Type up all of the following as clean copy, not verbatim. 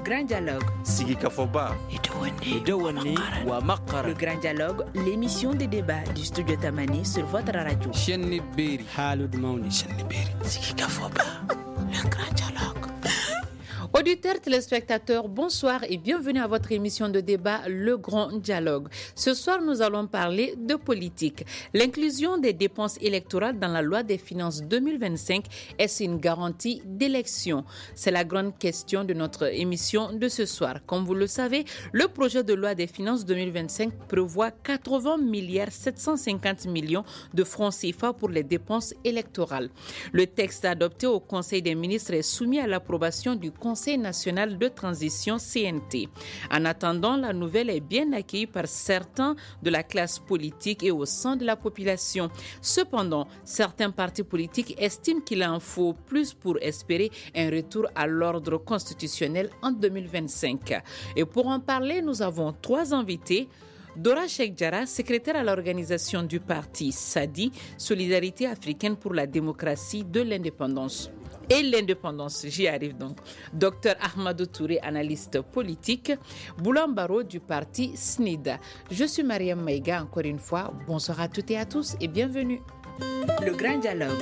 grand dialogue. Sigi Kafoba. Idawani wa Makara. Le grand dialogue, l'émission des débats du studio Tamani sur votre radio. Chenni Beri. Halud Mauni. Chenni Beri. Sigi Kafoba. Le grand dialogue. Auditeurs, téléspectateurs, bonsoir et bienvenue à votre émission de débat Le Grand Dialogue. Ce soir, nous allons parler de politique. L'inclusion des dépenses électorales dans la loi des finances 2025, est-ce une garantie d'élection? C'est la grande question de notre émission de ce soir. Comme vous le savez, le projet de loi des finances 2025 prévoit 80 milliards 750 millions de francs CFA pour les dépenses électorales. Le texte adopté au Conseil des ministres est soumis à l'approbation du Conseil national de transition CNT. En attendant, la nouvelle est bien accueillie par certains de la classe politique et au sein de la population. Cependant, certains partis politiques estiment qu'il en faut plus pour espérer un retour à l'ordre constitutionnel en 2025. Et pour en parler, nous avons trois invités. Dora Cheikh Diarra, secrétaire à l'organisation du parti SADI, Solidarité africaine pour la démocratie de l'indépendance. Et l'indépendance, j'y arrive donc. Docteur Ahmadou Touré, analyste politique. Boulan Baro du parti SNIDA. Je suis Mariam Maïga, encore une fois. Bonsoir à toutes et à tous et bienvenue. Le grand dialogue.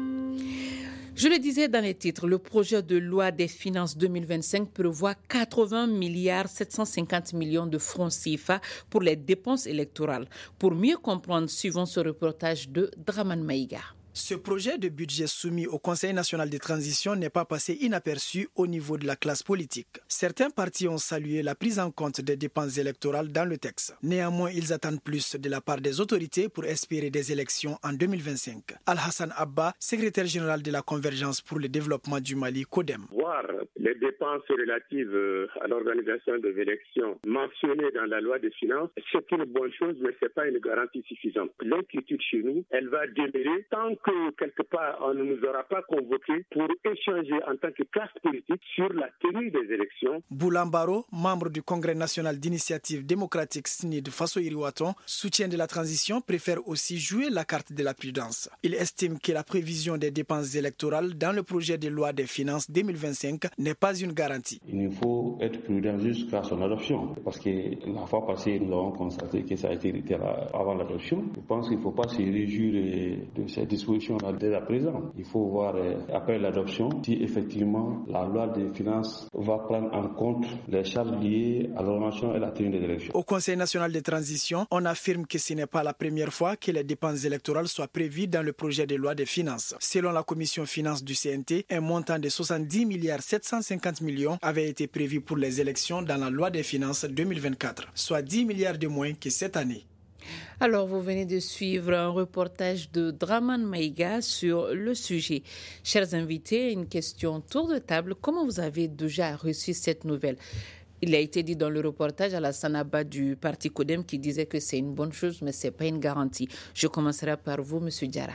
Je le disais dans les titres, le projet de loi des finances 2025 prévoit 80 milliards 750 millions de francs CFA pour les dépenses électorales. Pour mieux comprendre, suivons ce reportage de Draman Maïga. Ce projet de budget soumis au Conseil national de transition n'est pas passé inaperçu au niveau de la classe politique. Certains partis ont salué la prise en compte des dépenses électorales dans le texte. Néanmoins, ils attendent plus de la part des autorités pour espérer des élections en 2025. Al-Hassan Abba, secrétaire général de la Convergence pour le développement du Mali, CODEM. Voir les dépenses relatives à l'organisation des élections mentionnées dans la loi des finances, c'est une bonne chose, mais ce n'est pas une garantie suffisante. L'inquiétude chez nous, elle va demeurer tant que quelque part on ne nous aura pas convoqués pour échanger en tant que classe politique sur la tenue des élections. Boulan Baro, membre du Congrès national d'initiative démocratique SNID Faso Iriwaton, soutien de la transition, préfère aussi jouer la carte de la prudence. Il estime que la prévision des dépenses électorales dans le projet de loi des finances 2025 n'est pas une garantie. Il faut être prudent jusqu'à son adoption, parce que la fois passée, nous avons constaté que ça a été avant l'adoption. Je pense qu'il ne faut pas se réjouir de ces dispositions dès à présent. Il faut voir après l'adoption si effectivement la loi des finances va prendre en compte les charges liées à l'organisation et la tenue des élections. Au Conseil national de transition, on affirme que ce n'est pas la première fois que les dépenses électorales soient prévues dans le projet de loi des finances. Selon la commission finances du CNT, un montant de 70 milliards 750 millions avait été prévu pour les élections dans la loi des finances 2024, soit 10 milliards de moins que cette année. Alors, vous venez de suivre un reportage de Draman Maïga sur le sujet. Chers invités, une question tour de table. Comment vous avez déjà reçu cette nouvelle? Il a été dit dans le reportage à la Sanaba du parti CODEM qui disait que c'est une bonne chose, mais ce n'est pas une garantie. Je commencerai par vous, M. Diarra.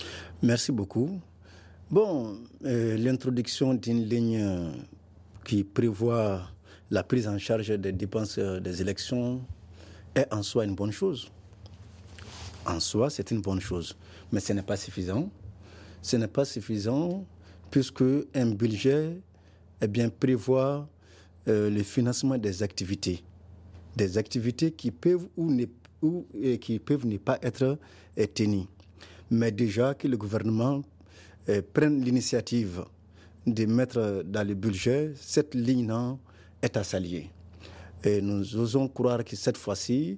Merci beaucoup. L'introduction d'une ligne qui prévoit la prise en charge des dépenses des élections est en soi une bonne chose. En soi, c'est une bonne chose. Mais ce n'est pas suffisant. Ce n'est pas suffisant puisque un budget prévoit le financement des activités qui peuvent qui peuvent ne pas être tenues. Mais déjà que le gouvernement prenne l'initiative de mettre dans le budget, cette ligne est à saluer. Et nous osons croire que cette fois-ci,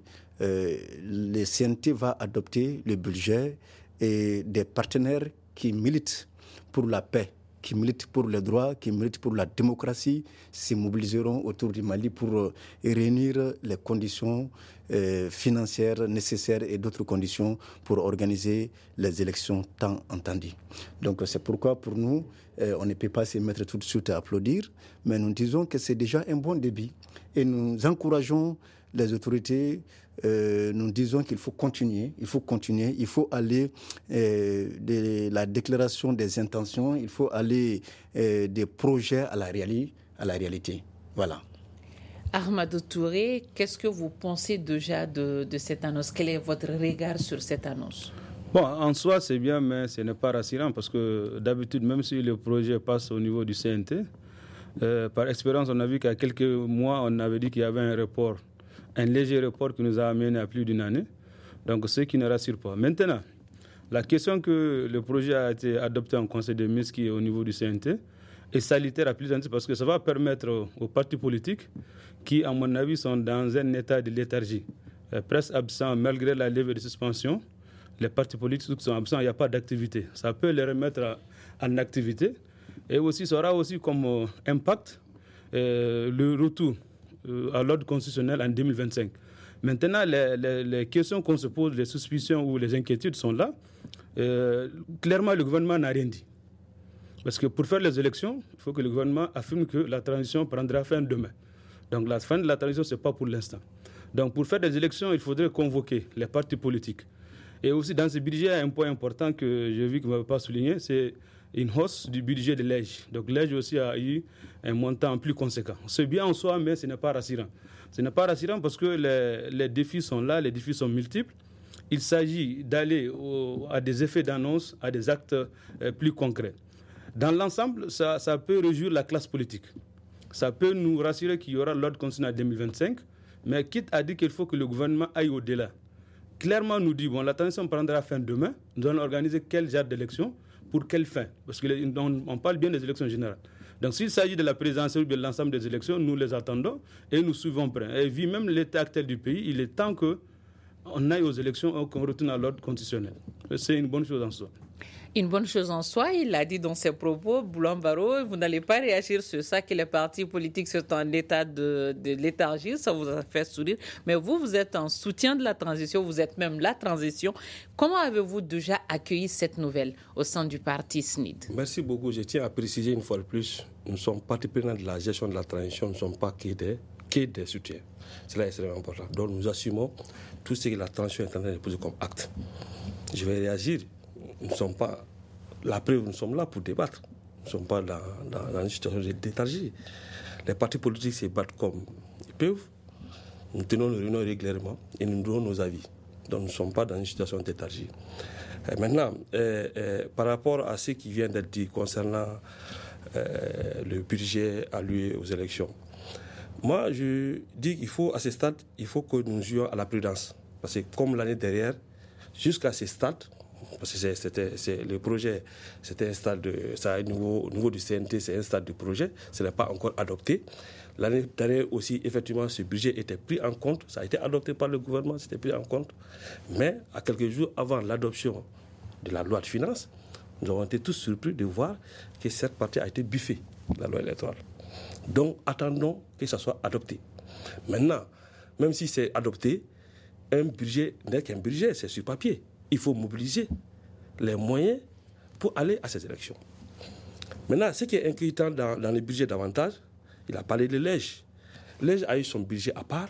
le CNT va adopter le budget et des partenaires qui militent pour la paix, qui militent pour les droits, qui militent pour la démocratie, se mobiliseront autour du Mali pour réunir les conditions financières nécessaires et d'autres conditions pour organiser les élections tant entendues. Donc c'est pourquoi pour nous, on ne peut pas se mettre tout de suite à applaudir, mais nous disons que c'est déjà un bon début et nous encourageons les autorités, nous disons qu'il faut continuer, il faut aller de la déclaration des intentions, il faut aller des projets à la réalité. Voilà. Ahmadou Touré, qu'est-ce que vous pensez déjà de cette annonce? Quel est votre regard sur cette annonce? Bon, en soi, c'est bien, mais ce n'est pas rassurant parce que d'habitude, même si le projet passe au niveau du CNT, Par expérience, on a vu qu'à quelques mois, on avait dit qu'il y avait un léger report qui nous a amené à plus d'une année. Donc, ce qui ne rassure pas. Maintenant, la question que le projet a été adopté en Conseil des ministres, qui est au niveau du CNT, est salutaire à plusieurs titres parce que ça va permettre aux partis politiques qui, à mon avis, sont dans un état de léthargie, presque absents malgré la levée de suspension. Les partis politiques qui sont absents, il n'y a pas d'activité. Ça peut les remettre en activité. Et aussi, ça aura aussi comme impact le retour à l'ordre constitutionnel en 2025. Maintenant, les questions qu'on se pose, les suspicions ou les inquiétudes sont là. Clairement, le gouvernement n'a rien dit. Parce que pour faire les élections, il faut que le gouvernement affirme que la transition prendra fin demain. Donc la fin de la transition, ce n'est pas pour l'instant. Donc pour faire des élections, il faudrait convoquer les partis politiques. Et aussi dans ce budget, il y a un point important que j'ai vu que vous n'avez pas souligné, c'est une hausse du budget de l'EJ. Donc l'EJ aussi a eu un montant plus conséquent. C'est bien en soi, mais ce n'est pas rassurant. Ce n'est pas rassurant parce que les défis sont là, les défis sont multiples. Il s'agit d'aller à des effets d'annonce, à des actes plus concrets. Dans l'ensemble, ça peut réjouir la classe politique. Ça peut nous rassurer qu'il y aura l'ordre constitutionnel en 2025, mais quitte à dire qu'il faut que le gouvernement aille au-delà. Clairement, nous dit, la transition prendra fin demain, nous allons organiser quel genre d'élection, pour quelle fin? Parce qu'on parle bien des élections générales. Donc s'il s'agit de la présidentielle ou de l'ensemble des élections, nous les attendons et nous suivons près. Et vu même l'état actuel du pays, il est temps qu'on aille aux élections et qu'on retourne à l'ordre constitutionnel. C'est une bonne chose en soi. Une bonne chose en soi, il l'a dit dans ses propos, Boulon Baro, vous n'allez pas réagir sur ça, que les partis politiques sont en état de léthargie, ça vous a fait sourire, mais vous êtes en soutien de la transition, vous êtes même la transition. Comment avez-vous déjà accueilli cette nouvelle au sein du parti SNID? Merci beaucoup, je tiens à préciser une fois de plus, nous sommes partie prenante de la gestion de la transition, nous ne sommes pas que des soutiens. Cela est extrêmement important. Donc nous assumons tout ce que la transition est en train de poser comme acte. Je vais réagir. Nous ne sommes pas, la preuve, nous sommes là pour débattre. Nous ne sommes pas dans une situation de léthargie. Les partis politiques se battent comme ils peuvent. Nous tenons nos réunions régulièrement et nous donnons nos avis. Donc nous ne sommes pas dans une situation de léthargie. Maintenant, par rapport à ce qui vient d'être dit concernant le budget alloué aux élections, moi je dis qu'il faut, à ce stade, il faut que nous jouions à la prudence. Parce que comme l'année dernière, jusqu'à ce stade, parce que le projet, c'était un stade au niveau du CNT, c'est un stade de projet, ce n'est pas encore adopté. L'année dernière aussi, effectivement, ce budget était pris en compte, ça a été adopté par le gouvernement, c'était pris en compte. Mais à quelques jours avant l'adoption de la loi de finances, nous avons été tous surpris de voir que cette partie a été biffée, la loi électorale. Donc attendons que ça soit adopté. Maintenant, même si c'est adopté, un budget n'est qu'un budget, c'est sur papier. Il faut mobiliser les moyens pour aller à ces élections. Maintenant, ce qui est inquiétant dans le budget davantage, il a parlé de l'EJ. L'EJ a eu son budget à part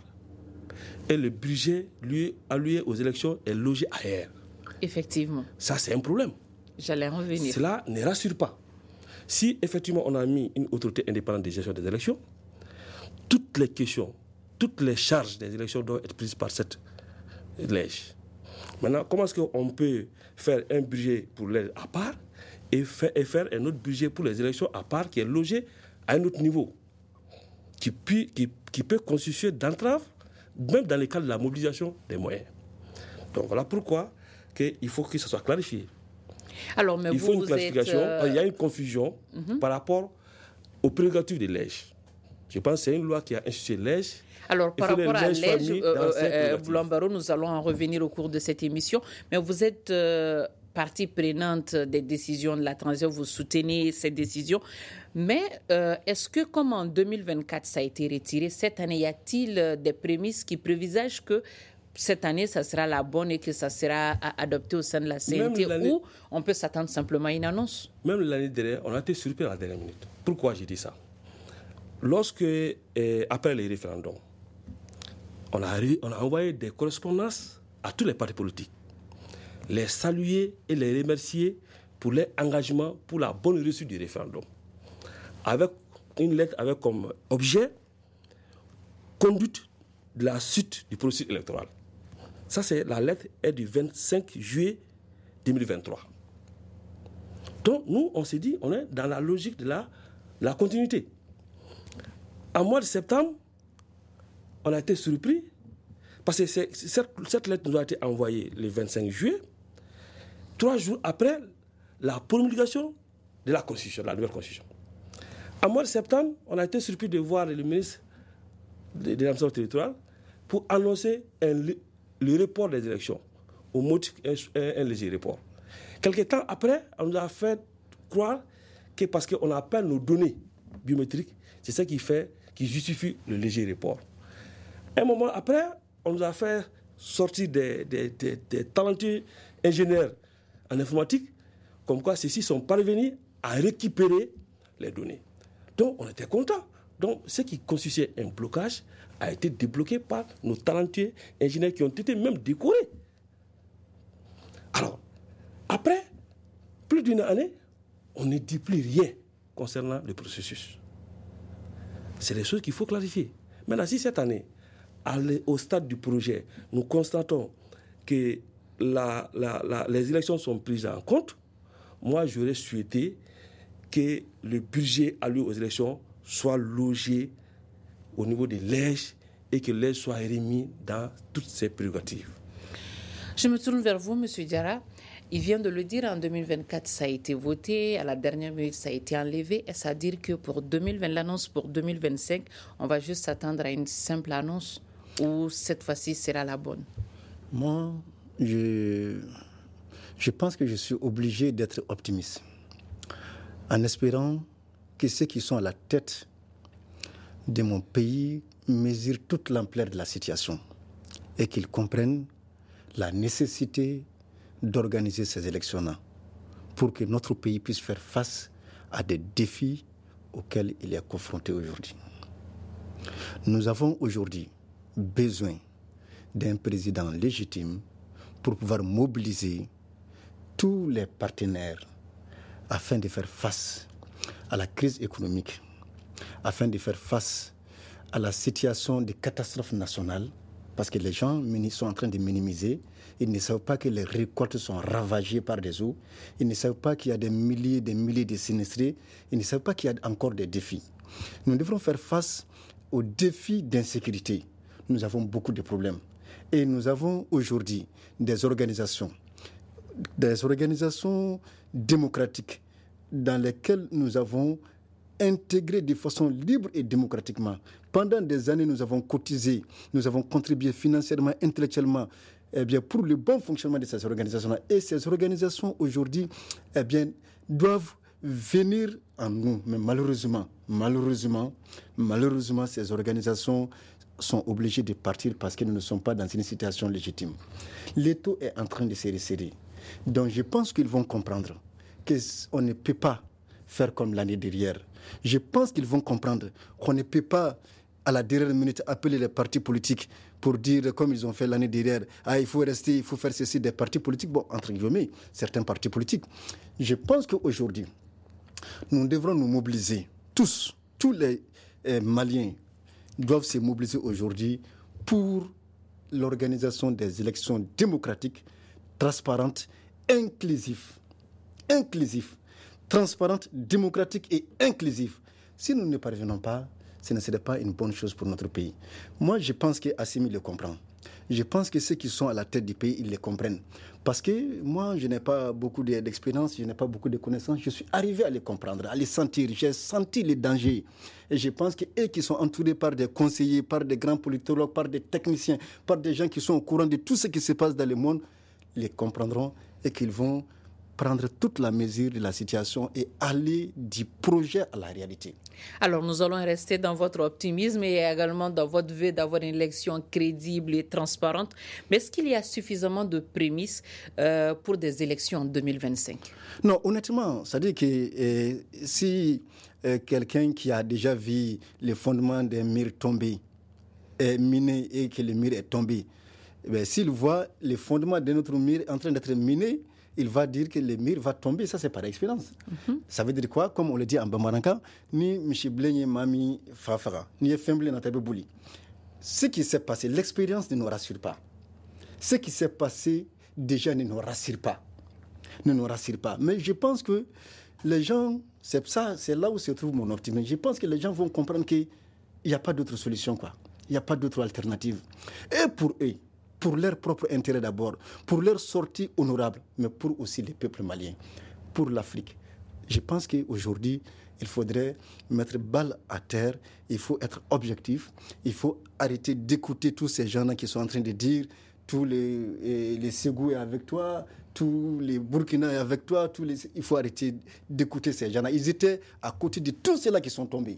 et le budget lui alloué aux élections est logé ailleurs. Effectivement. Ça, c'est un problème. J'allais en venir. Cela ne rassure pas. Si effectivement on a mis une autorité indépendante de gestion des élections, toutes les questions, toutes les charges des élections doivent être prises par cette l'EJ. Maintenant, comment est-ce qu'on peut faire un budget pour l'EJ à part et faire un autre budget pour les élections à part qui est logé à un autre niveau, qui peut constituer d'entrave, même dans le cadre de la mobilisation des moyens. Donc voilà pourquoi il faut que ça soit clarifié. Alors, mais il faut une clarification, il y a une confusion par rapport aux prérogatives de l'EJ. Je pense que c'est une loi qui a institué l'EJ. Alors, par rapport à l'EJ, Boulon Baro, nous allons en revenir au cours de cette émission, mais vous êtes partie prenante des décisions de la transition, vous soutenez ces décisions, mais est-ce que, comme en 2024, ça a été retiré, cette année, y a-t-il des prémices qui prévisagent que cette année, ça sera la bonne et que ça sera adopté au sein de la CNT, ou on peut s'attendre simplement à une annonce? Même l'année dernière, on a été surpris à la dernière minute. Pourquoi j'ai dit ça? Lorsque, après les référendums, on a envoyé des correspondances à tous les partis politiques, les saluer et les remercier pour leur engagement pour la bonne réussite du référendum. Avec une lettre avec comme objet conduite de la suite du processus électoral. Ça, c'est la lettre est du 25 juillet 2023. Donc, nous, on s'est dit, on est dans la logique de la continuité. En mois de septembre, on a été surpris parce que cette lettre nous a été envoyée le 25 juillet, 3 jours après la promulgation de la Constitution, la nouvelle Constitution. En mois de septembre, on a été surpris de voir le ministre de l'administration territoriale pour annoncer le report des élections, au motif un léger report. Quelque temps après, on nous a fait croire que parce qu'on n'a pas nos données biométriques, c'est ça qui justifie le léger report. Un moment après, on nous a fait sortir des talentueux ingénieurs en informatique, comme quoi ceux-ci sont parvenus à récupérer les données. Donc, on était contents. Donc, ce qui constituait un blocage a été débloqué par nos talentueux ingénieurs qui ont été même décorés. Alors, après plus d'une année, on ne dit plus rien concernant le processus. C'est des choses qu'il faut clarifier. Maintenant, si cette année, au stade du projet, nous constatons que les élections sont prises en compte, moi, j'aurais souhaité que le budget alloué aux élections soit logé au niveau des lèges et que l'aide soit remis dans toutes ses prérogatives. Je me tourne vers vous, M. Diarra. Il vient de le dire, en 2024, ça a été voté, à la dernière minute, ça a été enlevé. Est-ce à dire que pour 2020, l'annonce pour 2025, on va juste s'attendre à une simple annonce ou cette fois-ci sera la bonne? Moi, je pense que je suis obligé d'être optimiste, en espérant que ceux qui sont à la tête de mon pays mesurent toute l'ampleur de la situation et qu'ils comprennent la nécessité d'organiser ces élections-là pour que notre pays puisse faire face à des défis auxquels il est confronté aujourd'hui. Nous avons aujourd'hui besoin d'un président légitime pour pouvoir mobiliser tous les partenaires afin de faire face à la crise économique, afin de faire face à la situation de catastrophe nationale, parce que les gens sont en train de minimiser. Ils ne savent pas que les récoltes sont ravagées par des eaux. Ils ne savent pas qu'il y a des milliers de sinistrés. Ils ne savent pas qu'il y a encore des défis. Nous devrons faire face aux défis d'insécurité. Nous avons beaucoup de problèmes. Et nous avons aujourd'hui des organisations démocratiques dans lesquelles nous avons intégré de façon libre et démocratiquement. Pendant des années, nous avons cotisé, nous avons contribué financièrement, intellectuellement, pour le bon fonctionnement de ces organisations-là. Et ces organisations, aujourd'hui, doivent venir en nous. Mais malheureusement, ces organisations sont obligées de partir parce que nous ne sommes pas dans une situation légitime. L'étau est en train de se resserrer. Donc je pense qu'ils vont comprendre qu'on ne peut pas faire comme l'année dernière. Je pense qu'ils vont comprendre qu'on ne peut pas, à la dernière minute, appeler les partis politiques pour dire, comme ils ont fait l'année dernière, il faut rester, il faut faire ceci, des partis politiques, entre guillemets, certains partis politiques. Je pense qu'aujourd'hui, nous devrons nous mobiliser, tous les Maliens doivent se mobiliser aujourd'hui pour l'organisation des élections démocratiques, transparentes, inclusives, transparentes, démocratiques et inclusives. Si nous ne parvenons pas, ce ne serait pas une bonne chose pour notre pays. Moi, je pense qu'Assimi le comprend. Je pense que ceux qui sont à la tête du pays, ils le comprennent. Parce que moi, je n'ai pas beaucoup d'expérience, je n'ai pas beaucoup de connaissances. Je suis arrivé à les comprendre, à les sentir. J'ai senti les dangers. Et je pense qu'eux qui sont entourés par des conseillers, par des grands politologues, par des techniciens, par des gens qui sont au courant de tout ce qui se passe dans le monde, les comprendront et qu'ils vont prendre toute la mesure de la situation et aller du projet à la réalité. Alors, nous allons rester dans votre optimisme et également dans votre vœu d'avoir une élection crédible et transparente. Mais est-ce qu'il y a suffisamment de prémices pour des élections en 2025? Non, honnêtement, c'est-à-dire que si quelqu'un qui a déjà vu les fondements des murs tomber est miné et que le mur est tombé, s'il voit les fondements de notre mur en train d'être minés, il va dire que le mur va tomber. Ça, c'est par expérience. Ça veut dire quoi? Comme on le dit en Bamaranka, ni Michiblenye Mami Fafara, ni Femble Natabe Bouli. Ce qui s'est passé, l'expérience ne nous rassure pas. Ce qui s'est passé, déjà, ne nous rassure pas. Mais je pense que les gens, c'est là où se trouve mon optimisme. Je pense que les gens vont comprendre que il n'y a pas d'autre solution, quoi. Il n'y a pas d'autre alternative. Et pour eux, pour leur propre intérêt d'abord, pour leur sortie honorable, mais pour aussi les peuples maliens, pour l'Afrique. Je pense qu'aujourd'hui, il faudrait mettre balle à terre, il faut être objectif, il faut arrêter d'écouter tous ces gens-là qui sont en train de dire tous les Ségou est avec toi, tous les Burkina est avec toi, il faut arrêter d'écouter ces gens-là. Ils étaient à côté de tous ceux-là qui sont tombés.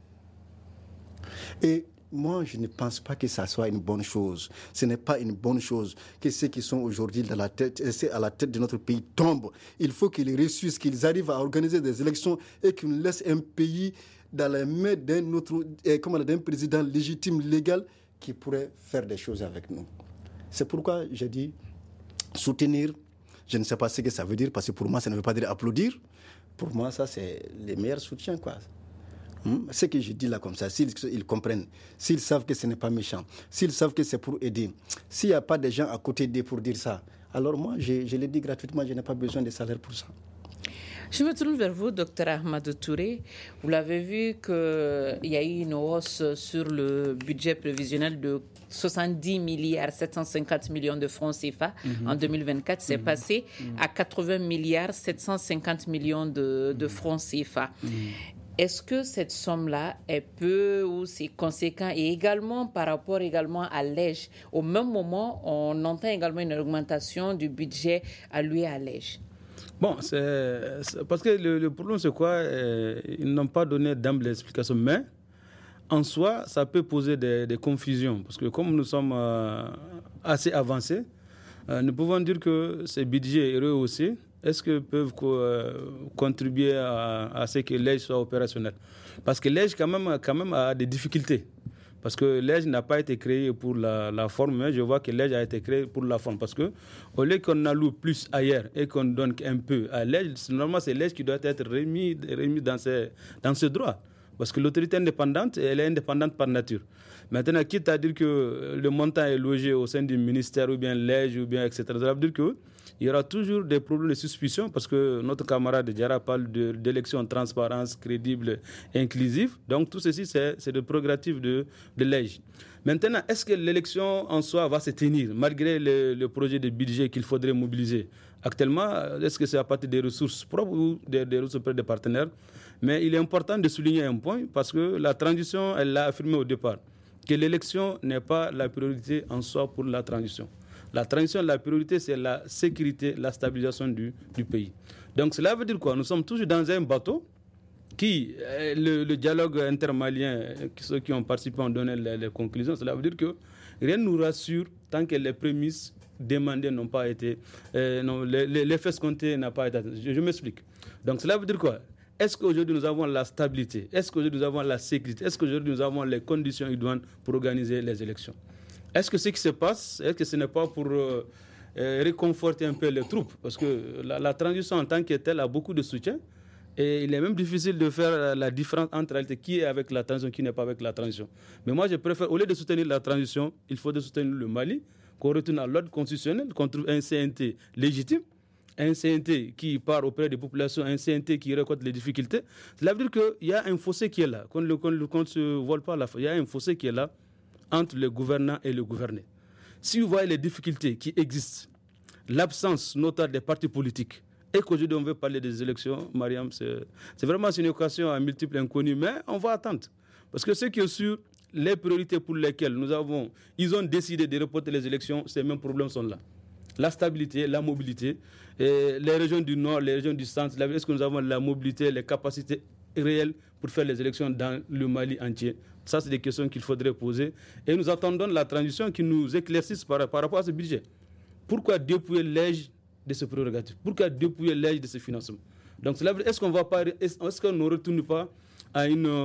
Et moi, je ne pense pas que ça soit une bonne chose. Ce n'est pas une bonne chose que ceux qui sont aujourd'hui à la tête de notre pays tombent. Il faut qu'ils ressuscitent, qu'ils arrivent à organiser des élections et qu'ils nous laissent un pays dans les mains d'un président légitime, légal, qui pourrait faire des choses avec nous. C'est pourquoi j'ai dit soutenir. Je ne sais pas ce que ça veut dire, parce que pour moi, ça ne veut pas dire applaudir. Pour moi, ça, c'est le meilleur soutien, quoi. Ce que je dis là comme ça, s'ils comprennent, s'ils savent que ce n'est pas méchant, s'ils savent que c'est pour aider, s'il n'y a pas de gens à côté d'eux pour dire ça, alors moi, je le dis gratuitement, je n'ai pas besoin de salaire pour ça. Je me tourne vers vous, Dr Ahmadou Touré. Vous l'avez vu qu'il y a eu une hausse sur le budget prévisionnel de 70 milliards 750 millions de francs CFA en 2024. C'est passé à 80 milliards 750 millions de francs CFA. Est-ce que cette somme-là est peu ou c'est conséquent? Et également par rapport à l'EJ, au même moment, on entend également une augmentation du budget alloué à l'EJ. Bon, c'est parce que le problème, c'est quoi? Ils n'ont pas donné d'ample explication, mais en soi, ça peut poser des confusions. Parce que comme nous sommes assez avancés, nous pouvons dire que ces budgets rehaussés, est-ce qu'ils peuvent contribuer à ce que l'EJ soit opérationnel? Parce que l'EJ, quand même, a des difficultés. Parce que l'EJ n'a pas été créé pour la forme, mais je vois que l'EJ a été créé pour la forme. Parce qu'au lieu qu'on alloue plus ailleurs et qu'on donne un peu à l'EJ, normalement, c'est l'EJ qui doit être remis dans ses droits. Parce que l'autorité indépendante, elle est indépendante par nature. Maintenant, quitte à dire que le montant est logé au sein du ministère ou bien l'EJ ou bien etc., ça veut dire qu'il y aura toujours des problèmes de suspicion parce que notre camarade Diarra parle d'élections transparence, crédible, inclusive. Donc tout ceci, c'est des prérogatives de l'EJ. Maintenant, est-ce que l'élection en soi va se tenir malgré le projet de budget qu'il faudrait mobiliser? Actuellement, est-ce que c'est à partir des ressources propres ou des ressources auprès des partenaires? Mais il est important de souligner un point parce que la transition, elle l'a affirmé au départ, que l'élection n'est pas la priorité en soi pour la transition. La transition, la priorité, c'est la sécurité, la stabilisation du pays. Donc cela veut dire quoi? Nous sommes toujours dans un bateau qui, le dialogue intermalien, ceux qui ont participé ont donné les conclusions. Cela veut dire que rien ne nous rassure tant que les prémices demandées n'ont pas été, l'effet escompté n'a pas été atteint. Je m'explique. Donc cela veut dire quoi? Est-ce qu'aujourd'hui nous avons la stabilité? Est-ce qu'aujourd'hui nous avons la sécurité? Est-ce qu'aujourd'hui nous avons les conditions idoines pour organiser les élections? Est-ce que ce qui se passe, est-ce que ce n'est pas pour réconforter un peu les troupes? Parce que la transition en tant que telle a beaucoup de soutien et il est même difficile de faire la différence entre qui est avec la transition, qui n'est pas avec la transition. Mais moi, je préfère, au lieu de soutenir la transition, il faut soutenir le Mali, qu'on retourne à l'ordre constitutionnel, qu'on trouve un CNT légitime, un CNT qui part auprès des populations, un CNT qui récolte les difficultés. Cela veut dire qu'il y a un fossé qui est là, qu'on ne se vole pas la foi. Il y a un fossé qui est là entre le gouvernant et le gouverné. Si vous voyez les difficultés qui existent, l'absence notoire des partis politiques, et qu'aujourd'hui on veut parler des élections, Mariam, c'est vraiment une occasion à multiples inconnus, mais on va attendre. Parce que ce qui est sûr, les priorités pour lesquelles ils ont décidé de reporter les élections, ces mêmes problèmes sont là. La stabilité, la mobilité, et les régions du nord, les régions du centre, est-ce que nous avons la mobilité, les capacités réelles pour faire les élections dans le Mali entier? Ça, c'est des questions qu'il faudrait poser. Et nous attendons la transition qui nous éclaircisse par rapport à ce budget. Pourquoi dépouiller l'EJ de ce prérogatif? Pourquoi dépouiller l'EJ de ce financement? Donc, est-ce qu'on ne retourne pas à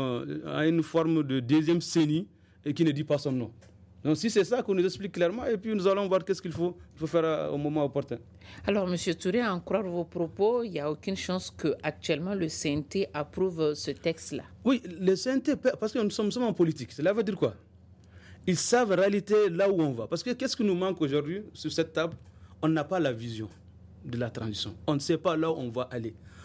une forme de deuxième CENI et qui ne dit pas son nom? Donc, si c'est ça qu'on nous explique clairement, et puis nous allons voir qu'est-ce qu'il faut faire au moment opportun. Alors, M. Touré, à en croire vos propos, il n'y a aucune chance qu'actuellement le CNT approuve ce texte-là. Oui, le CNT, parce que nous sommes en politique. Cela veut dire quoi? Ils savent en réalité là où on va. Parce que qu'est-ce qui nous manque aujourd'hui sur cette table? On n'a pas la vision de la transition. On ne sait pas là où on va aller.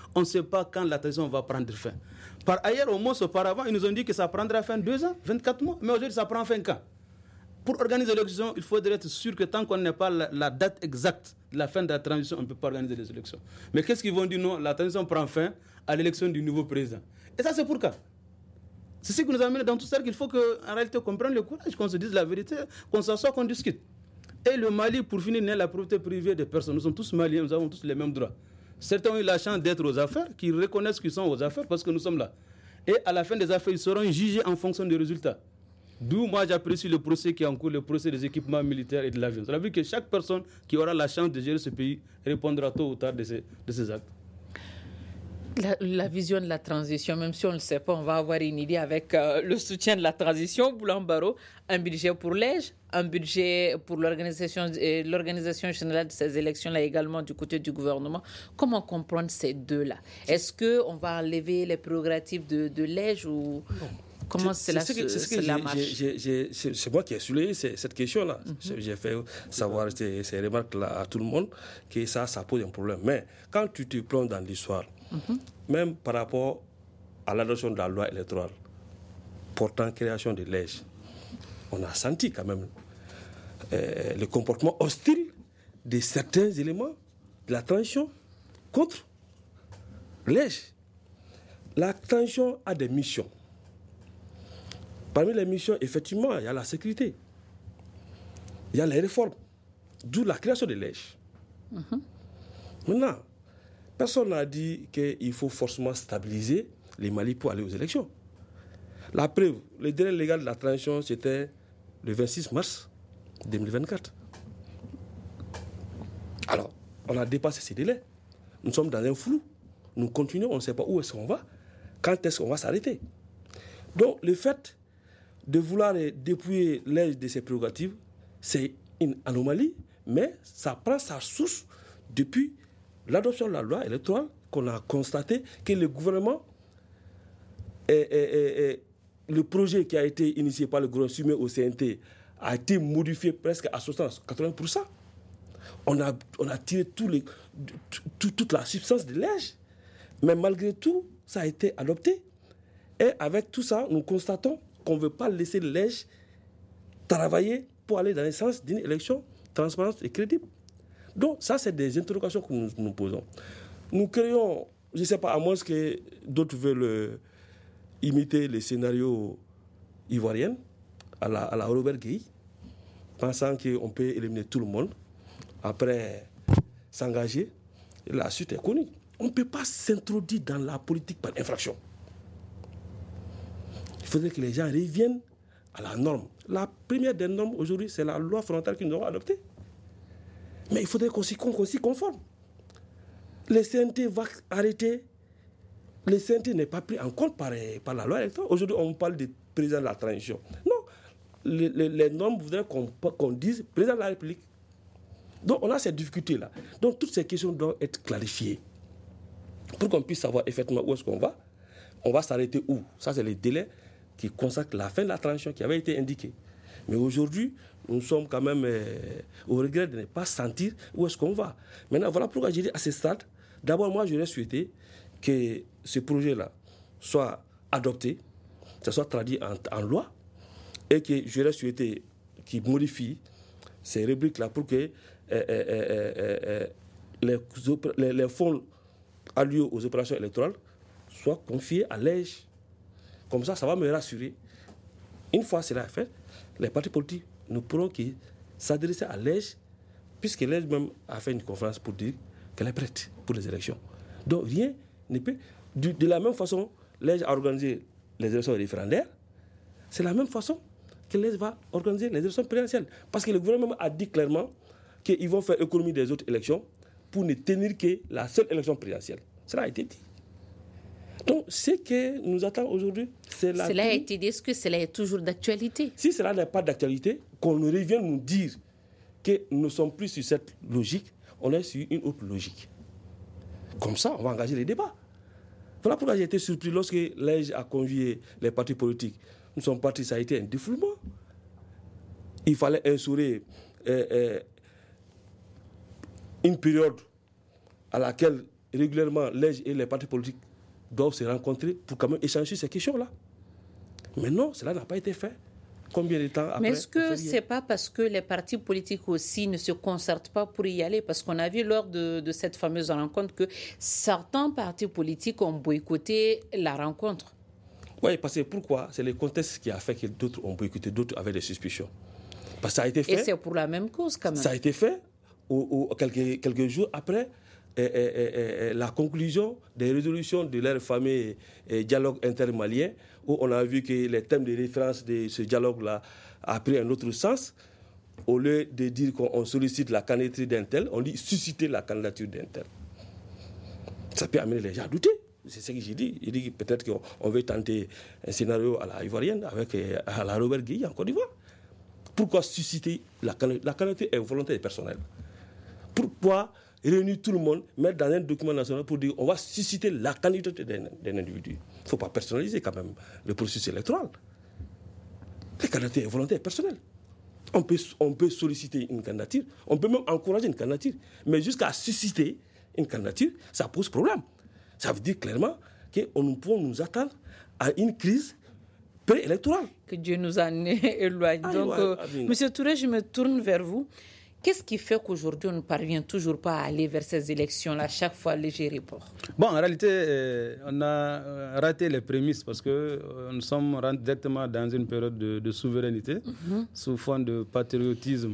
On ne sait pas quand la transition va prendre fin. Par ailleurs, au moins auparavant, ils nous ont dit que ça prendra fin 2 ans, 24 mois. Mais aujourd'hui, ça prend fin quand? Pour organiser l'élection, il faudrait être sûr que tant qu'on n'a pas la date exacte de la fin de la transition, on ne peut pas organiser les élections. Mais qu'est-ce qu'ils vont dire? Non, la transition prend fin à l'élection du nouveau président. Et ça, c'est pour quand? C'est ce qui nous amène dans tout ça qu'il faut qu'en réalité qu'on prenne le courage, qu'on se dise la vérité, qu'on s'assoie, qu'on discute. Et le Mali, pour finir, n'est la propriété privée des personnes. Nous sommes tous maliens, nous avons tous les mêmes droits. Certains ont eu la chance d'être aux affaires, qui reconnaissent qu'ils sont aux affaires parce que nous sommes là. Et à la fin des affaires, ils seront jugés en fonction des résultats. D'où moi j'apprécie le procès qui est en cours, le procès des équipements militaires et de l'avion. Ça veut dire que chaque personne qui aura la chance de gérer ce pays répondra tôt ou tard de ces actes. La vision de la transition, même si on ne le sait pas, on va avoir une idée avec le soutien de la transition. Boulan Baro, un budget pour l'EJ, un budget pour l'organisation générale de ces élections-là également du côté du gouvernement. Comment comprendre ces deux-là? Est-ce qu'on va enlever les prérogatives de l'EJ ou... Comment cela marche? C'est moi qui ai soulevé cette question-là. J'ai fait savoir ces remarques-là à tout le monde que ça pose un problème. Mais quand tu te plonges dans l'histoire, même par rapport à l'adoption de la loi électorale portant création de l'EJ, on a senti quand même le comportement hostile de certains éléments de la transition contre l'EJ. La transition a des missions. Parmi les missions, effectivement, il y a la sécurité. Il y a les réformes. D'où la création de l'EJ. Maintenant, personne n'a dit qu'il faut forcément stabiliser les Mali pour aller aux élections. La preuve, le délai légal de la transition, c'était le 26 mars 2024. Alors, on a dépassé ces délais. Nous sommes dans un flou. Nous continuons, on ne sait pas où est-ce qu'on va, quand est-ce qu'on va s'arrêter. Donc, le fait de vouloir dépouiller l'EJ de ses prérogatives, c'est une anomalie, mais ça prend sa source depuis l'adoption de la loi électorale qu'on a constaté que le gouvernement, le projet qui a été initié par le gouvernement soumis au CNT a été modifié presque à 80%. On a tiré toute la substance de l'EJ, mais malgré tout, ça a été adopté. Et avec tout ça, nous constatons qu'on ne veut pas laisser l'EJ travailler pour aller dans le sens d'une élection transparente et crédible. Donc, ça, c'est des interrogations que nous posons. Nous créons, je ne sais pas, à moins que d'autres veulent imiter les scénarios ivoiriens à la Robert Gueye, pensant qu'on peut éliminer tout le monde, après s'engager, et la suite est connue. On ne peut pas s'introduire dans la politique par infraction. Il faudrait que les gens reviennent à la norme. La première des normes aujourd'hui, c'est la loi fondamentale que nous avons adoptée. Mais il faudrait qu'on s'y conforme. Le CNT va arrêter. Le CNT n'est pas pris en compte par la loi électorale. Aujourd'hui, on parle du président de la transition. Non, les normes voudraient qu'on dise président de la République. Donc, on a cette difficulté-là. Donc, toutes ces questions doivent être clarifiées. Pour qu'on puisse savoir effectivement où est-ce qu'on va, on va s'arrêter où. Ça, c'est les délais qui consacrent la fin de la transition qui avait été indiquée. Mais aujourd'hui, nous sommes quand même au regret de ne pas sentir où est-ce qu'on va. Maintenant, voilà pourquoi j'ai dit à ce stade, d'abord, moi, j'aurais souhaité que ce projet-là soit adopté, que ça soit traduit en loi, et que j'aurais souhaité qu'il modifie ces rubriques-là pour que les fonds alloués aux opérations électorales soient confiés à l'EJ. Comme ça, ça va me rassurer. Une fois cela fait, les partis politiques ne pourront que s'adresser à l'EJ, puisque l'EJ même a fait une conférence pour dire qu'elle est prête pour les élections. Donc rien ne peut... De la même façon, l'EJ a organisé les élections référendaires, c'est la même façon que l'EJ va organiser les élections présidentielles. Parce que le gouvernement a dit clairement qu'ils vont faire économie des autres élections pour ne tenir que la seule élection présidentielle. Cela a été dit. Donc, ce que nous attend aujourd'hui, c'est la... Cela a été dit, est-ce que cela est toujours d'actualité? Si cela n'est pas d'actualité, qu'on revienne nous dire que nous ne sommes plus sur cette logique, on est sur une autre logique. Comme ça, on va engager les débats. Voilà pourquoi j'ai été surpris lorsque l'EJ a convié les partis politiques. Nous sommes partis, ça a été un défoulement. Il fallait instaurer une période à laquelle régulièrement, les partis politiques doivent se rencontrer pour quand même échanger sur ces questions-là. Mais non, cela n'a pas été fait. Combien de temps après? Mais est-ce que ce n'est pas parce que les partis politiques aussi ne se concertent pas pour y aller? Parce qu'on a vu lors de cette fameuse rencontre que certains partis politiques ont boycotté la rencontre. Oui, parce que pourquoi? C'est le contexte qui a fait que d'autres ont boycotté, d'autres avaient des suspicions. Parce que ça a été fait. Et c'est pour la même cause quand même. Ça a été fait quelques jours après la conclusion des résolutions de leur fameux dialogue intermalien, où on a vu que les thèmes de référence de ce dialogue-là a pris un autre sens. Au lieu de dire qu'on sollicite la candidature d'un tel, on dit susciter la candidature d'un tel. Ça peut amener les gens à douter. C'est ce que j'ai dit. Il dit que peut-être qu'on veut tenter un scénario à la ivoirienne avec à la Robert Gueye en Côte d'Ivoire. Pourquoi susciter la candidature? La candidature est volontaire et personnelle. Pourquoi réunir tout le monde, mettre dans un document national pour dire on va susciter la candidature d'un individu? Il ne faut pas personnaliser quand même le processus électoral. La candidature est volontaire et personnelle. On peut solliciter une candidature, on peut même encourager une candidature, mais jusqu'à susciter une candidature, ça pose problème. Ça veut dire clairement que nous pouvons nous attendre à une crise préélectorale. Que Dieu nous en éloigne. Donc, Monsieur Touré, je me tourne vers vous. Qu'est-ce qui fait qu'aujourd'hui, on ne parvient toujours pas à aller vers ces élections-là, chaque fois léger report? Bon, en réalité, on a raté les prémices parce que nous sommes rentrés directement dans une période de souveraineté, sous fond de patriotisme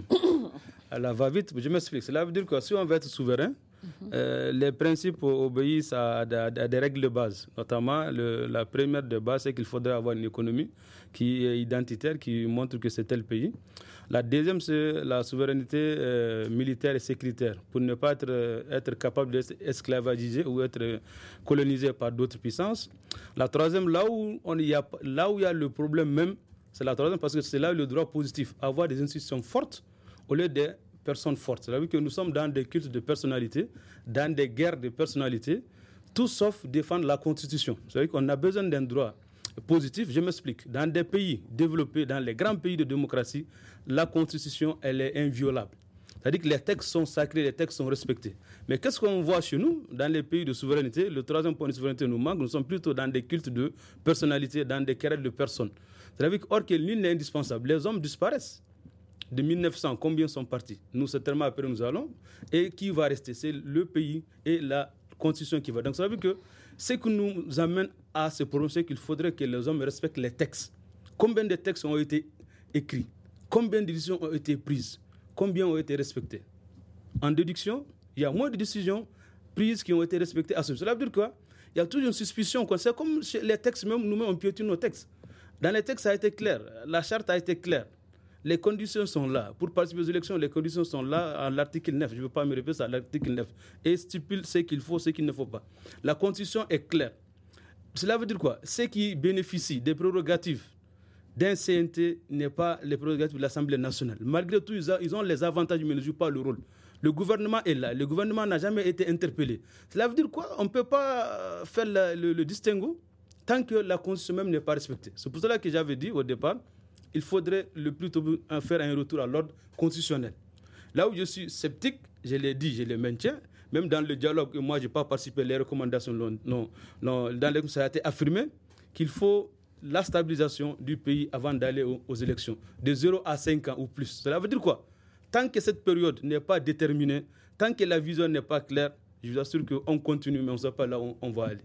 à la va-vite. Je m'explique. Cela veut dire que si on veut être souverain, les principes obéissent à des règles de base. Notamment, la première de base, c'est qu'il faudrait avoir une économie qui est identitaire, qui montre que c'est tel pays. La deuxième, c'est la souveraineté militaire et sécuritaire, pour ne pas être capable d'être esclavagisé ou être colonisé par d'autres puissances. La troisième, là où il y a le problème même, c'est la troisième, parce que c'est là le droit positif, avoir des institutions fortes au lieu des personnes fortes. C'est-à-dire que nous sommes dans des cultes de personnalité, dans des guerres de personnalité, tout sauf défendre la Constitution. C'est-à-dire qu'on a besoin d'un droit positif. Je m'explique. Dans des pays développés, dans les grands pays de démocratie, la Constitution, elle est inviolable. C'est-à-dire que les textes sont sacrés, les textes sont respectés. Mais qu'est-ce qu'on voit chez nous, dans les pays de souveraineté? Le troisième point de souveraineté nous manque. Nous sommes plutôt dans des cultes de personnalité, dans des querelles de personnes. C'est-à-dire que nul n'est indispensable. Les hommes disparaissent. De 1900, combien sont partis? Nous, c'est tellement après nous allons. Et qui va rester? C'est le pays et la Constitution qui va. Donc ça veut dire que ce qui nous amène à ce problème, c'est qu'il faudrait que les hommes respectent les textes. Combien de textes ont été écrits? Combien de décisions ont été prises? Combien ont été respectées? En déduction, il y a moins de décisions prises qui ont été respectées. Cela veut dire quoi? Il y a toujours une suspicion. C'est comme les textes, même nous-mêmes, on piétine nos textes. Dans les textes, ça a été clair. La charte a été claire. Les conditions sont là. Pour participer aux élections, les conditions sont là à l'article 9. Je ne veux pas me répéter, à l'article 9. Et stipule ce qu'il faut, ce qu'il ne faut pas. La Constitution est claire. Cela veut dire quoi? Ceux qui bénéficient des prérogatives d'un CNT n'est pas les prérogatives de l'Assemblée nationale. Malgré tout, ils ont les avantages, mais ils ne jouent pas le rôle. Le gouvernement est là. Le gouvernement n'a jamais été interpellé. Cela veut dire quoi? On ne peut pas faire le distinguo tant que la Constitution même n'est pas respectée. C'est pour cela que j'avais dit au départ, il faudrait le plus tôt faire un retour à l'ordre constitutionnel. Là où je suis sceptique, je l'ai dit, je le maintiens, même dans le dialogue, moi je n'ai pas participé, les recommandations, dans lesquelles ça a été affirmé qu'il faut la stabilisation du pays avant d'aller aux élections, de 0 à 5 ans ou plus. Cela veut dire quoi? Tant que cette période n'est pas déterminée, tant que la vision n'est pas claire, je vous assure qu'on continue, mais on ne sait pas là où on va aller.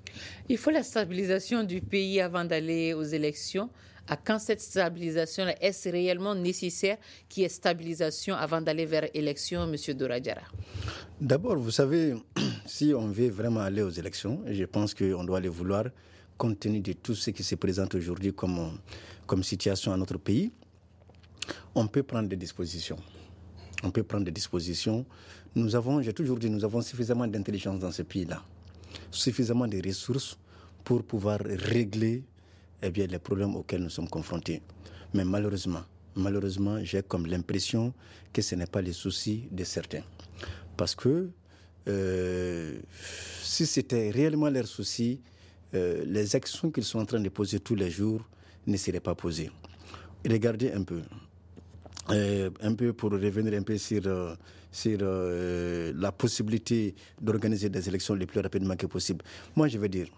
Il faut la stabilisation du pays avant d'aller aux élections. À quand cette stabilisation est-ce réellement nécessaire qu'il y ait stabilisation avant d'aller vers l'élection, M. Doradjara? D'abord, vous savez, si on veut vraiment aller aux élections, je pense qu'on doit les vouloir compte tenu de tout ce qui se présente aujourd'hui comme situation à notre pays. On peut prendre des dispositions. J'ai toujours dit, nous avons suffisamment d'intelligence dans ce pays-là, suffisamment de ressources pour pouvoir régler les problèmes auxquels nous sommes confrontés. Mais malheureusement, j'ai comme l'impression que ce n'est pas les soucis de certains. Parce que si c'était réellement leurs soucis, les actions qu'ils sont en train de poser tous les jours ne seraient pas posées. Regardez un peu. un peu pour revenir un peu sur la possibilité d'organiser des élections le plus rapidement que possible. Moi, je veux dire,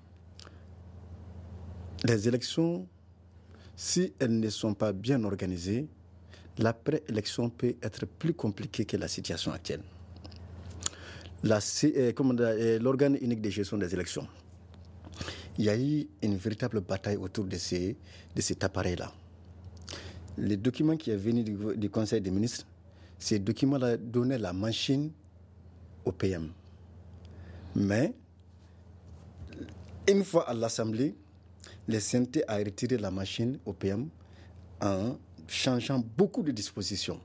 les élections, si elles ne sont pas bien organisées, l'après-élection peut être plus compliquée que la situation actuelle. L'organe unique de gestion des élections, il y a eu une véritable bataille autour de cet appareil-là. Les documents qui est venu du Conseil des ministres, ces documents-là donnaient la machine au PM. Mais, une fois à l'Assemblée, le CNT a retiré la machine au PM en changeant beaucoup de dispositions.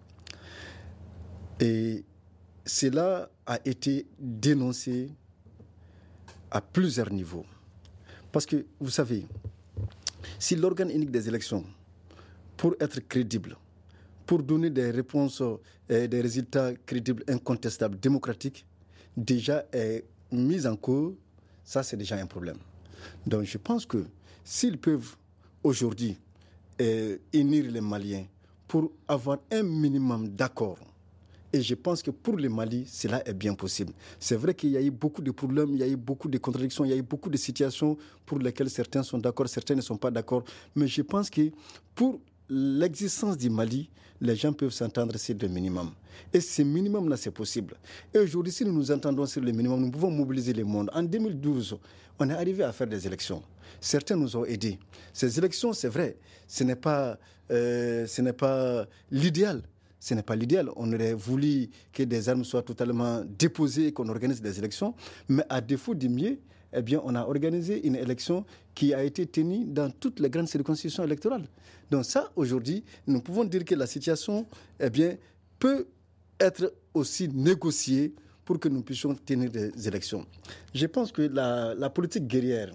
Et cela a été dénoncé à plusieurs niveaux. Parce que, vous savez, si l'organe unique des élections, pour être crédible, pour donner des réponses et des résultats crédibles, incontestables, démocratiques, déjà est mis en cause, ça c'est déjà un problème. Donc je pense que s'ils peuvent aujourd'hui unir les Maliens pour avoir un minimum d'accord, et je pense que pour le Mali, cela est bien possible. C'est vrai qu'il y a eu beaucoup de problèmes, il y a eu beaucoup de contradictions, il y a eu beaucoup de situations pour lesquelles certains sont d'accord, certains ne sont pas d'accord. Mais je pense que pour l'existence du Mali, les gens peuvent s'entendre sur le minimum. Et ce minimum-là, c'est possible. Et aujourd'hui, si nous nous entendons sur le minimum, nous pouvons mobiliser le monde. En 2012, on est arrivé à faire des élections. Certains nous ont aidés. Ces élections, c'est vrai, ce n'est pas l'idéal. Ce n'est pas l'idéal. On aurait voulu que des armes soient totalement déposées et qu'on organise des élections. Mais à défaut du mieux, eh bien, on a organisé une élection qui a été tenue dans toutes les grandes circonscriptions électorales. Donc ça, aujourd'hui, nous pouvons dire que la situation, eh bien, peut être aussi négociée pour que nous puissions tenir des élections. Je pense que la politique guerrière,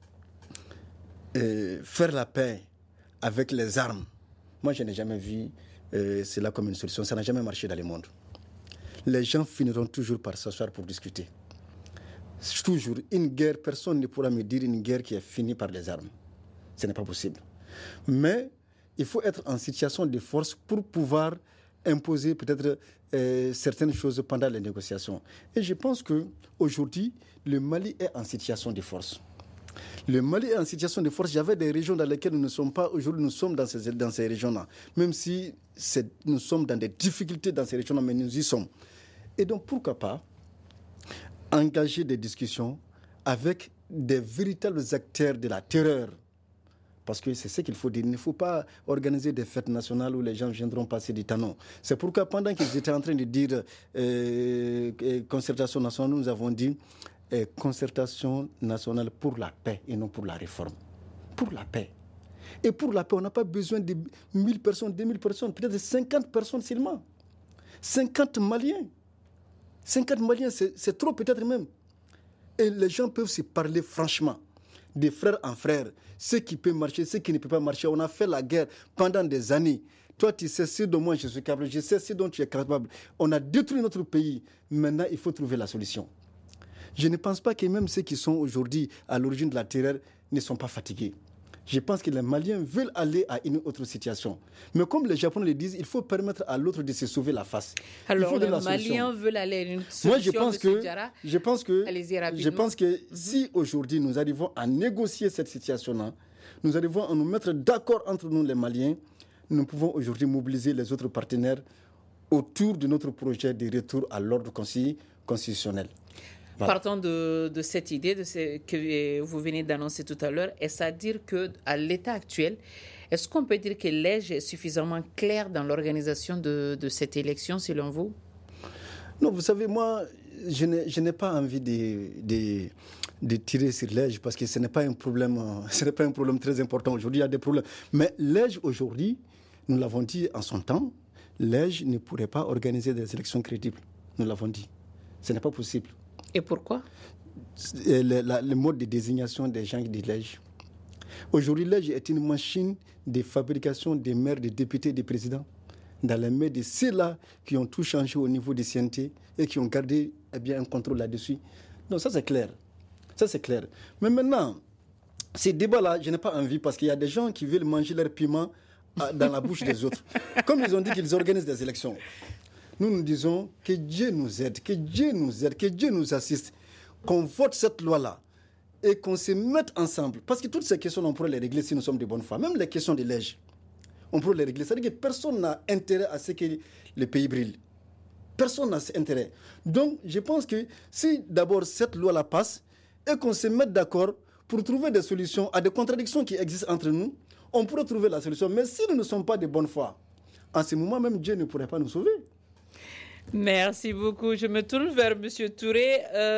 faire la paix avec les armes, moi, je n'ai jamais vu cela comme une solution. Ça n'a jamais marché dans le monde. Les gens finiront toujours par s'asseoir pour discuter. Toujours, une guerre, personne ne pourra me dire une guerre qui est finie par les armes. Ce n'est pas possible. Mais il faut être en situation de force pour pouvoir imposer peut-être certaines choses pendant les négociations. Et je pense qu'aujourd'hui, le Mali est en situation de force. Le Mali est en situation de force. Il y avait des régions dans lesquelles nous ne sommes pas. Aujourd'hui, nous sommes dans ces régions-là. Même si nous sommes dans des difficultés dans ces régions-là, mais nous y sommes. Et donc, pourquoi pas engager des discussions avec des véritables acteurs de la terreur. Parce que c'est ce qu'il faut dire. Il ne faut pas organiser des fêtes nationales où les gens viendront passer du temps. Non. C'est pourquoi pendant qu'ils étaient en train de dire concertation nationale, nous avons dit concertation nationale pour la paix et non pour la réforme. Pour la paix. Et pour la paix, on n'a pas besoin de 1000 personnes, 2000 personnes, peut-être 50 personnes seulement. 50 Maliens. 50 Maliens, c'est trop peut-être même. Et les gens peuvent se parler franchement, de frère en frère, ce qui peut marcher, ce qui ne peut pas marcher. On a fait la guerre pendant des années. Toi, tu sais ce dont moi je suis capable, je sais ce dont tu es capable. On a détruit notre pays. Maintenant, il faut trouver la solution. Je ne pense pas que même ceux qui sont aujourd'hui à l'origine de la terreur ne sont pas fatigués. Je pense que les Maliens veulent aller à une autre situation. Mais comme les Japonais le disent, il faut permettre à l'autre de se sauver la face. Alors, les Maliens veulent aller à une solution. Moi, je pense que si aujourd'hui nous arrivons à négocier cette situation-là, nous arrivons à nous mettre d'accord entre nous les Maliens, nous pouvons aujourd'hui mobiliser les autres partenaires autour de notre projet de retour à l'ordre constitutionnel. Voilà. Partant de cette idée que vous venez d'annoncer tout à l'heure, est-ce à dire qu'à l'état actuel, est-ce qu'on peut dire que l'EJ est suffisamment clair dans l'organisation de cette élection, selon vous? Non, vous savez, moi, je n'ai pas envie de tirer sur l'EJ parce que ce n'est pas un problème très important. Aujourd'hui, il y a des problèmes. Mais l'EJ, aujourd'hui, nous l'avons dit en son temps, l'EJ ne pourrait pas organiser des élections crédibles. Nous l'avons dit. Ce n'est pas possible. Et pourquoi? Le mode de désignation des gens de l'EJ. Aujourd'hui, l'EJ est une machine de fabrication des maires, des députés, des présidents, dans les mains de ceux-là qui ont tout changé au niveau des CNT et qui ont gardé un contrôle là-dessus. Donc ça, c'est clair. Ça, c'est clair. Mais maintenant, ces débats-là, je n'ai pas envie parce qu'il y a des gens qui veulent manger leur piment dans la bouche des autres. Comme ils ont dit qu'ils organisent des élections, nous disons que Dieu nous aide, que Dieu nous assiste, qu'on vote cette loi-là et qu'on se mette ensemble. Parce que toutes ces questions, on pourrait les régler si nous sommes de bonnes foi. Même les questions de l'âge, on pourrait les régler. C'est-à-dire que personne n'a intérêt à ce que le pays brille. Personne n'a intérêt. Donc, je pense que si d'abord cette loi-là passe et qu'on se mette d'accord pour trouver des solutions à des contradictions qui existent entre nous, on pourrait trouver la solution. Mais si nous ne sommes pas de bonne foi, en ce moment même, Dieu ne pourrait pas nous sauver. Merci beaucoup. Je me tourne vers M. Touré.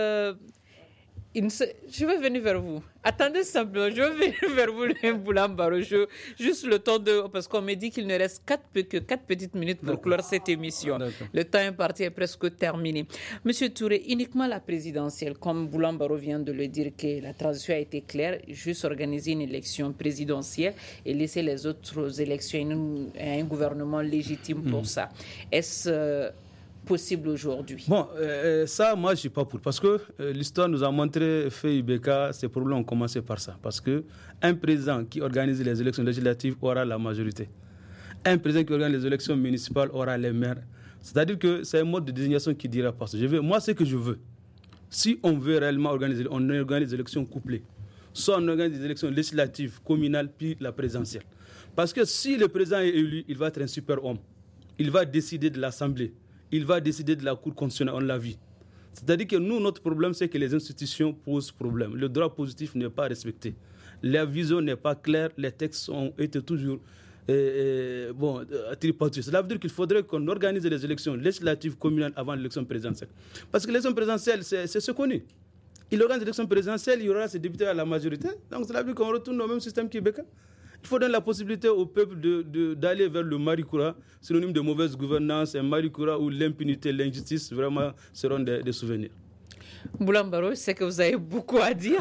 Je vais venir vers vous. Attendez simplement, je vais venir vers vous, Boulam Baro. Juste le temps de... Parce qu'on me dit qu'il ne reste que 4 petites minutes pour clore cette émission. Le temps imparti est presque terminé. Monsieur Touré, uniquement la présidentielle, comme Boulam Baro vient de le dire, que la transition a été claire, juste organiser une élection présidentielle et laisser les autres élections à un gouvernement légitime pour ça. Est-ce... possible aujourd'hui? Bon, ça, moi, je ne suis pas pour. Parce que l'histoire nous a montré, fait IBK, ces problèmes ont commencé par ça. Parce qu'un président qui organise les élections législatives aura la majorité. Un président qui organise les élections municipales aura les maires. C'est-à-dire que c'est un mode de désignation qui dira pas ça. Moi, ce que je veux, si on veut réellement organiser, on organise des élections couplées. Soit on organise des élections législatives, communales, puis la présidentielle. Parce que si le président est élu, il va être un super homme. Il va décider de l'Assemblée. Il va décider de la Cour constitutionnelle, on l'a vu. C'est-à-dire que nous, notre problème, c'est que les institutions posent problème. Le droit positif n'est pas respecté. La vision n'est pas claire. Les textes ont été toujours tripatouillés. Cela veut dire qu'il faudrait qu'on organise les élections législatives communales avant l'élection présidentielle. Parce que l'élection présidentielle, c'est ce qu'on est. Il organise l'élection présidentielle, il y aura ses députés à la majorité. Donc cela veut dire qu'on retourne au même système québécois. Il faut donner la possibilité au peuple d'aller vers le Marikoura, synonyme de mauvaise gouvernance, un Marikoura où l'impunité, l'injustice vraiment seront des souvenirs. Boulam Baro, je sais que vous avez beaucoup à dire.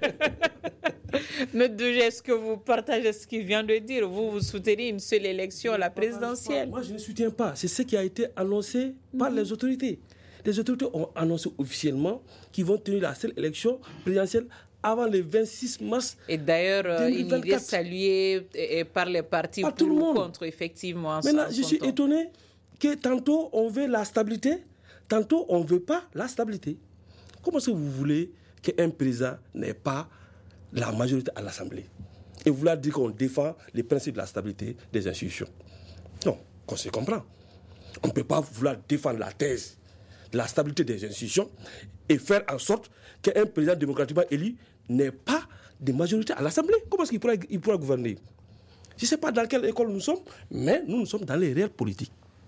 Mais est-ce que vous partagez ce qu'il vient de dire? Vous soutenez une seule élection à la présidentielle? Moi, je ne soutiens pas. C'est ce qui a été annoncé par les autorités. Les autorités ont annoncé officiellement qu'ils vont tenir la seule élection présidentielle avant le 26 mars. Et d'ailleurs, une idée saluée par les partis par pour ou contre, effectivement. Maintenant, je suis étonné que tantôt on veut la stabilité, tantôt on ne veut pas la stabilité. Comment est-ce que vous voulez qu'un président n'ait pas la majorité à l'Assemblée et vouloir dire qu'on défend les principes de la stabilité des institutions? Non, qu'on se comprend. On ne peut pas vouloir défendre la thèse de la stabilité des institutions et faire en sorte qu'un président démocratiquement élu n'ait pas de majorité à l'Assemblée. Comment est-ce qu'il pourra gouverner? Je ne sais pas dans quelle école nous sommes, mais nous sommes dans les réels politiques.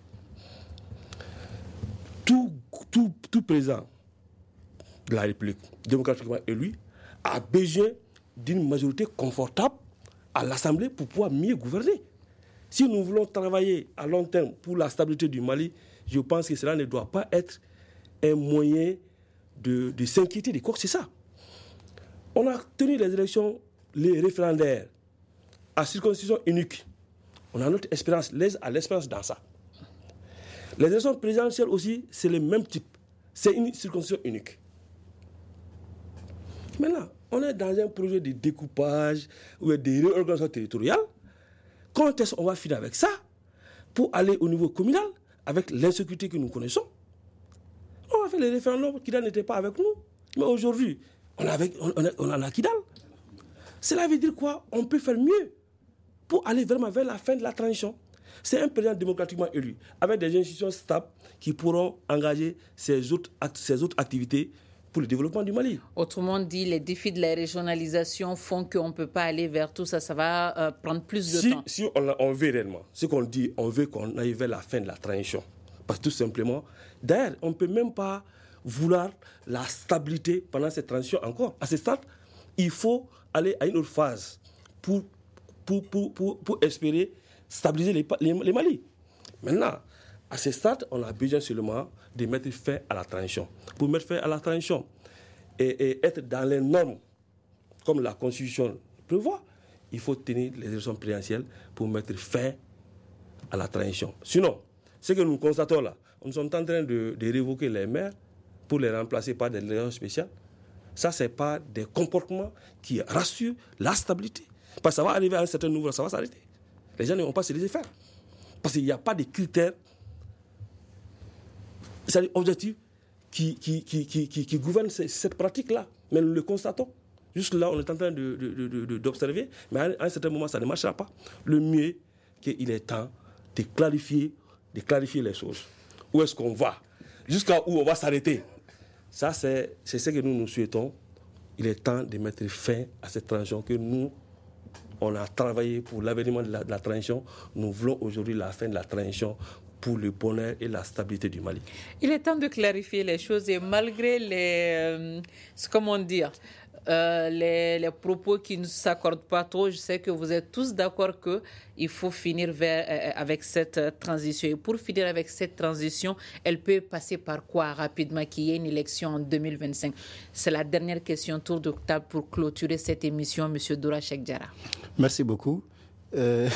Tout président de la République démocratiquement élu a besoin d'une majorité confortable à l'Assemblée pour pouvoir mieux gouverner. Si nous voulons travailler à long terme pour la stabilité du Mali, je pense que cela ne doit pas être un moyen de s'inquiéter de quoi que c'est ça. On a tenu les élections, les référendaires, à circonscription unique. On a notre expérience, à l'expérience dans ça. Les élections présidentielles aussi, c'est le même type. C'est une circonscription unique. Maintenant, on est dans un projet de découpage ou de réorganisation territoriale. Quand est-ce qu'on va finir avec ça pour aller au niveau communal avec l'insécurité que nous connaissons? On a fait les référendums, Kidal n'était pas avec nous. Mais aujourd'hui, on en a Kidal. Cela veut dire quoi? On peut faire mieux pour aller vraiment vers la fin de la transition. C'est un président démocratiquement élu, avec des institutions stables qui pourront engager ces autres activités pour le développement du Mali. Autrement dit, les défis de la régionalisation font qu'on ne peut pas aller vers tout ça. Ça va prendre plus de temps. Si on veut réellement, ce qu'on dit, on veut qu'on aille vers la fin de la transition. Parce que tout simplement, d'ailleurs, on ne peut même pas vouloir la stabilité pendant cette transition encore. À ce stade, il faut aller à une autre phase pour espérer stabiliser les Mali. Maintenant, à ce stade, on a besoin seulement de mettre fin à la transition. Pour mettre fin à la transition et être dans les normes, comme la Constitution prévoit, il faut tenir les élections présidentielles pour mettre fin à la transition. Sinon, ce que nous constatons là, nous sommes en train de révoquer les maires pour les remplacer par des élections spéciales. Ça, ce n'est pas des comportements qui rassurent la stabilité. Parce que ça va arriver à un certain niveau, ça va s'arrêter. Les gens ne vont pas se laisser faire. Parce qu'il n'y a pas de critères, c'est-à-dire objectifs, qui gouvernent cette pratique-là. Mais nous le constatons. Juste là, on est en train d'observer, mais à un certain moment, ça ne marchera pas. Le mieux, qu'il est temps de clarifier les choses. Où est-ce qu'on va? Jusqu'à où on va s'arrêter? Ça, c'est ce que nous souhaitons. Il est temps de mettre fin à cette transition que nous, on a travaillé pour l'avènement de la transition. Nous voulons aujourd'hui la fin de la transition pour le bonheur et la stabilité du Mali. Il est temps de clarifier les choses et malgré les propos qui ne s'accordent pas trop, je sais que vous êtes tous d'accord qu'il faut finir avec cette transition. Et pour finir avec cette transition, elle peut passer par quoi rapidement qu'il y ait une élection en 2025? C'est la dernière question tour de table pour clôturer cette émission, M. Doura Cheikh Diarra. Merci beaucoup. Il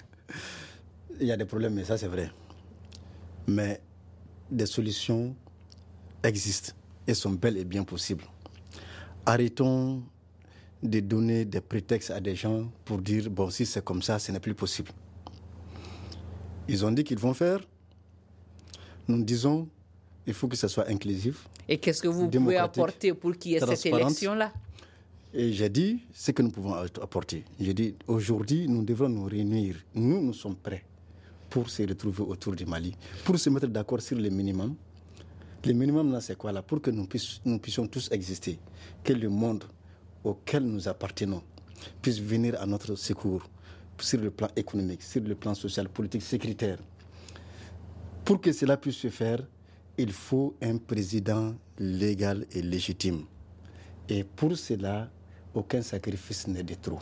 y a des problèmes, mais ça c'est vrai. Mais des solutions existent et sont bel et bien possibles. Arrêtons de donner des prétextes à des gens pour dire « bon, si c'est comme ça, ce n'est plus possible ». Ils ont dit qu'ils vont faire. Nous disons il faut que ce soit inclusif. Et qu'est-ce que vous pouvez apporter pour qu'il y ait cette élection-là? Et j'ai dit ce que nous pouvons apporter. J'ai dit aujourd'hui, nous devons nous réunir. Nous sommes prêts pour se retrouver autour du Mali, pour se mettre d'accord sur les minimums. Le minimum, là, c'est quoi là? Pour que nous puissions tous exister, que le monde auquel nous appartenons puisse venir à notre secours sur le plan économique, sur le plan social, politique, sécuritaire. Pour que cela puisse se faire, il faut un président légal et légitime. Et pour cela, aucun sacrifice n'est de trop.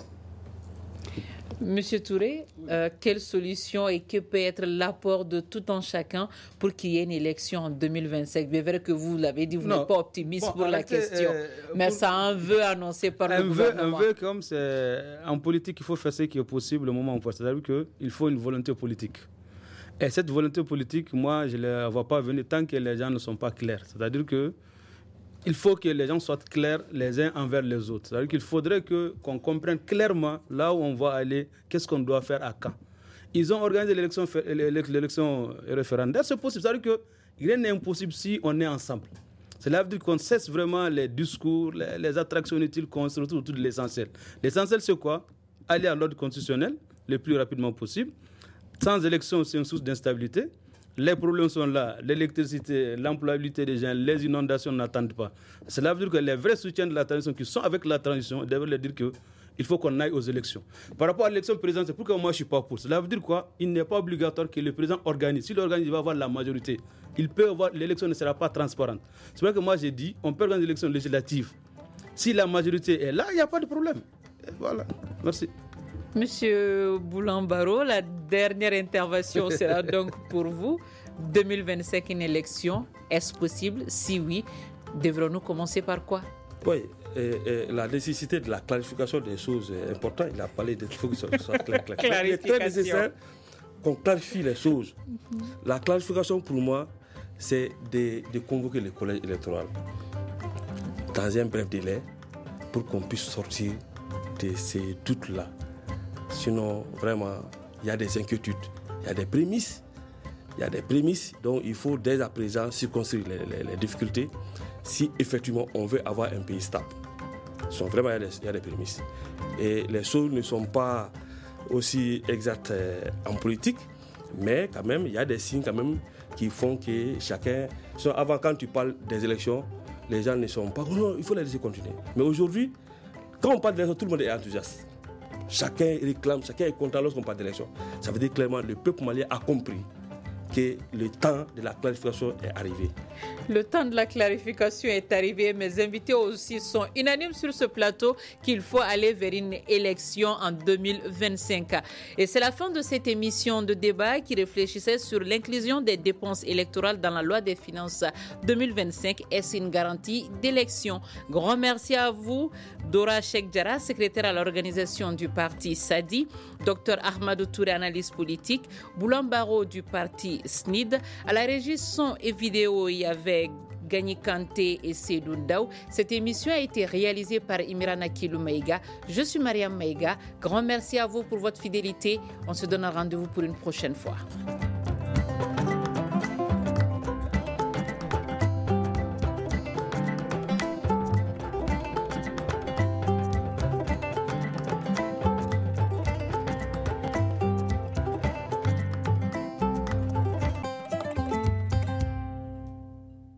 Monsieur Touré, quelle solution et que peut être l'apport de tout un chacun pour qu'il y ait une élection en 2025? Bien vrai que vous l'avez dit, vous n'êtes pas optimiste pour la question, mais ça a un vœu annoncé par le gouvernement. Un vœu comme c'est en politique, il faut faire ce qui est possible au moment où on passe. C'est-à-dire qu'il faut une volonté politique. Et cette volonté politique, moi, je ne la vois pas venir tant que les gens ne sont pas clairs. C'est-à-dire que il faut que les gens soient clairs les uns envers les autres. C'est-à-dire qu'il faudrait qu'on comprenne clairement là où on va aller, qu'est-ce qu'on doit faire à quand. Ils ont organisé l'élection référendaire, c'est possible. C'est-à-dire que rien n'est impossible si on est ensemble. Cela veut dire qu'on cesse vraiment les discours, les attractions inutiles, qu'on se retrouve autour de l'essentiel. L'essentiel, c'est quoi? Aller à l'ordre constitutionnel le plus rapidement possible. Sans élection, c'est une source d'instabilité. Les problèmes sont là, l'électricité, l'employabilité des gens, les inondations n'attendent pas. Cela veut dire que les vrais soutiens de la transition qui sont avec la transition devraient leur dire qu'il faut qu'on aille aux élections. Par rapport à l'élection présidentielle, pourquoi moi je ne suis pas pour? Cela veut dire quoi? Il n'est pas obligatoire que le président organise. Si l'organise, il va avoir la majorité. L'élection ne sera pas transparente. C'est vrai que moi j'ai dit, on peut organiser une élection législative. Si la majorité est là, il n'y a pas de problème. Et voilà, merci. Monsieur Boulambaro, la dernière intervention sera donc pour vous. 2025, une élection, est-ce possible? Si oui, devrons-nous commencer par quoi? Oui, la nécessité de la clarification des choses est importante. Il a parlé de faut que ça soit clair. Il est très nécessaire qu'on clarifie les choses. La clarification, pour moi, c'est de convoquer le collège électoral dans un bref délai pour qu'on puisse sortir de ces doutes-là. Sinon, vraiment, il y a des inquiétudes, il y a des prémices. Donc il faut dès à présent circonscrire les difficultés si effectivement on veut avoir un pays stable. Vraiment, il y a des prémices. Et les choses ne sont pas aussi exactes en politique, mais quand même, il y a des signes quand même qui font que chacun... Avant, quand tu parles des élections, les gens ne sont pas... Oh non, il faut les laisser continuer. Mais aujourd'hui, quand on parle d'élections, tout le monde est enthousiaste. Chacun réclame, chacun est content lorsqu'on parle d'élection. Ça veut dire clairement que le peuple malien a compris que le temps de la clarification est arrivé. Le temps de la clarification est arrivé. Mes invités aussi sont unanimes sur ce plateau qu'il faut aller vers une élection en 2025. Et c'est la fin de cette émission de débat qui réfléchissait sur l'inclusion des dépenses électorales dans la loi des finances 2025. Est-ce une garantie d'élection? Grand merci à vous, Doura Cheikh Diarra, secrétaire à l'organisation du parti SADI, Dr Ahmadou Touré, analyste politique, Boulambaro du parti SNID. À la régie son et vidéo, il y avait Gagny Kanté et Seydou Ndaw. Cette émission a été réalisée par Imirana Kilou Maïga. Je suis Mariam Maïga. Grand merci à vous pour votre fidélité. On se donne un rendez-vous pour une prochaine fois.